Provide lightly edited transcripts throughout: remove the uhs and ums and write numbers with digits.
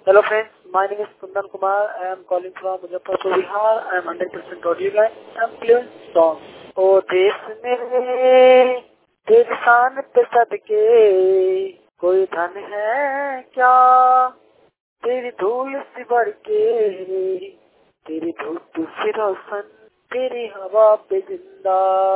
Hello friends, my name is Kundan Kumar. I am calling from Muzaffarpur, Bihar. I am 100% audio guy. I am playing song. ओ देश मेरे तेरी शान पे सदके कोई धन है क्या, तेरी धूल से बढ़ के, तेरी धूप से रोशन, तेरी हवा पे जिंदा,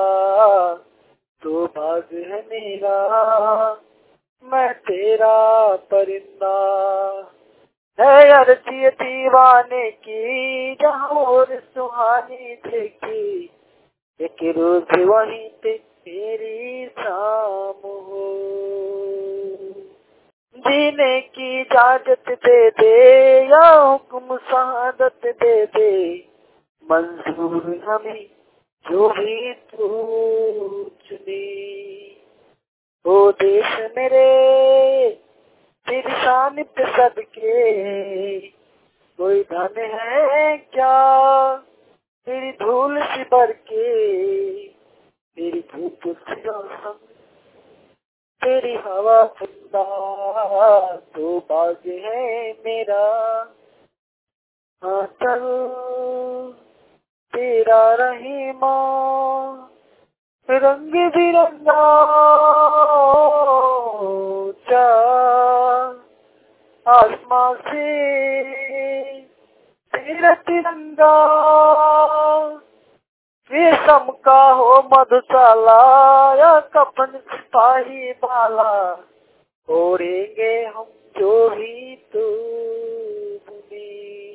तो भाग है मेरा, मैं तेरा परिंदा। है अर्जी दीवाने की जहाँ और सुहानी देखी, एक रोज वहीं पे मेरी शाम हो। जीने की इजाजत दे दे या हुक्म शहादत दे दे, मंजूर हमें जो भी तू चुने। ओ देश मेरे तेरी शान पे सदके कोई धन है क्या, तेरी धूल से भर के, तेरी धूप से रोशन, तेरी हवा जिंदा, तो बाग है मेरा। हाँ चल तेरा रहीमा रंग बिरंगा आसमां से तेरा तिरंगा, रेशम का हो मधुशाला या कफन सिपाही वाला, ओढ़ेंगे हम जो भी तू बुनी।